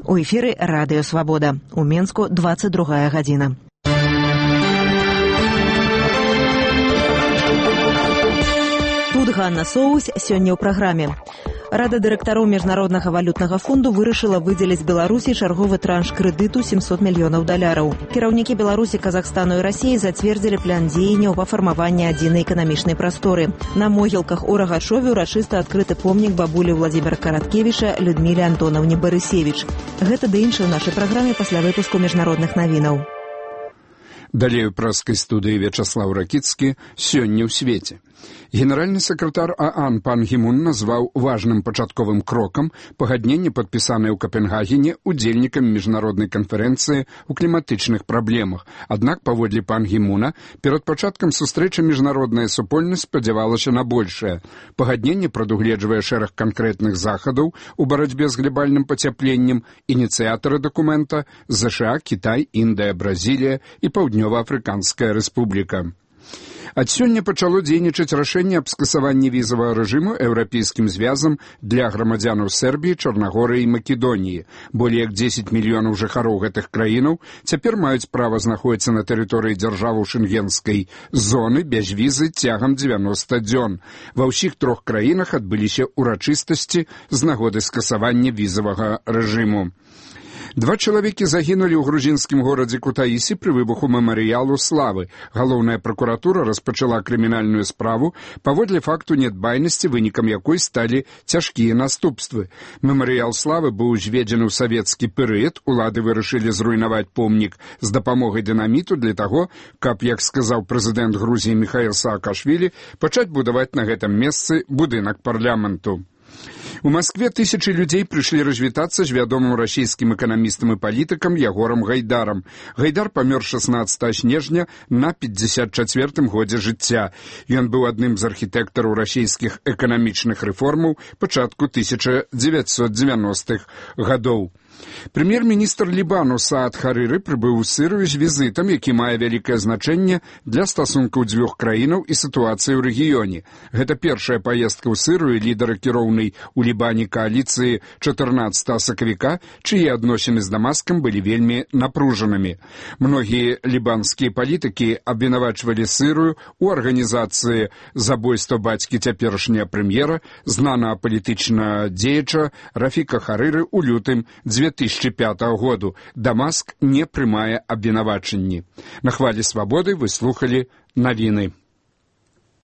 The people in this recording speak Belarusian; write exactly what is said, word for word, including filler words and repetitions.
У эфіры Радыё Свабода. У Менску двадцать другая гадзіна. Тут Ганна Соус, сёння ў праграме. Рада дырэктароў Міжнароднага валютнага фонду вырашыла выдзеліць Беларусі чарговы транш крэдыту семьсот мільёнаў даляраў. Кіраўнікі Беларусі, Казахстану і Расіі зацвердзілі план дзеянняў па фармаванні адзінай эканамічнай прасторы. На могілках у Рагачове урачыста адкрыты помнік бабулі Владзіміра Караткевіча Людміле Антонаўне Барысевіч. Гэта ды іншае ў нашай праграме пасля выпуску міжнародных навінаў. Далее ў праскай студыі Вячаслаў Ракіцкі «Сёння ў свеце». Генеральны сакратар ААН пан Гімун назваў важным пачатковым крокам пагадненне, падпісанае ў Капенгагене удзельнікамі міжнароднай канферэнцыі ў кліматычных праблемах. Аднак, паводле пан Гімуна, перад пачаткам сустрэчы міжнародная супольнасць спадзявалася на большае. Пагадненне прадугледжвае шэраг канкрэтных захадаў у барацьбе з глобальным пацяпленнем. Ініцыятары дакумента – ЗША, Кітай, Індыя, Бразілія і Паўднёва-Афрыканская рэспубліка. Ад сёння пачало дзейнічаць рашэнне аб скасаванні візавага рэжыму еўрапейскім звязам для грамадзянаў Сербіі, Чарнагорыі і Македоніі. Болей як дзесяць мільёнаў жыхароў гэтых краінаў цяпер маюць права знаходзіцца на тэрыторыі дзяржаваў шэнгенскай зоны без візы цягам дзевяноста дзён. Ва ўсіх трох краінах адбыліся ўрачыстасці з нагоды скасавання візавага рэжыму. Два чалавекі загінулі ў грузінскім горадзе Кутаісі пры выбуху мемарыялу славы. Галоўная пракуратура распачала крымінальную справу паводле факту нядбайнасці, вынікам якой сталі цяжкія наступствы. Мемарыял славы быў узведзены ў савецкі перыяд. Улады вырашылі зруйнаваць помнік з дапамогай дынаміту для таго, каб, як сказаў прэзідэнт Грузіі Міхаіл Саакашвілі, пачаць будаваць на гэтым месцы будынак парламенту. У Маскве тысячы людзей прыйшлі развітацца з вядомым расійскім эканамістам і палітыкам Ягорам Гайдарам. Гайдар памёр шаснаццатага снежня на пятьдесят чацвёртым годзе жыцця. Ён быў адным з архітэктараў расійскіх эканамічных рэформаў пачатку тысяча дзевяцьсот дзевяностых гадоў. Прэм'ер-міністр Лібану Саад Харыры прыбыў у Сірыю з візітам, які мае вялікае значэнне для стасункаў дзвюх краінаў і сітуацыі ў рэгіёне. Гэта першая паездка ў Сірыю лідара кіроўнай у Лібане кааліцыі чатырнаццатага сакавіка, чые адносіны з Дамаскам былі вельмі напружанымі. Многія лібанскія палітыкі абвінавачвалі Сірыю у арганізацыі забойства бацькі цяперашняга прэм'ера, знанага палітычнага дзеяча Рафіка Харыры ў лютым две тысячи пятого году. Дамаск не прымае абвінавачанні. На хвалі свабоды вы слухалі навіны.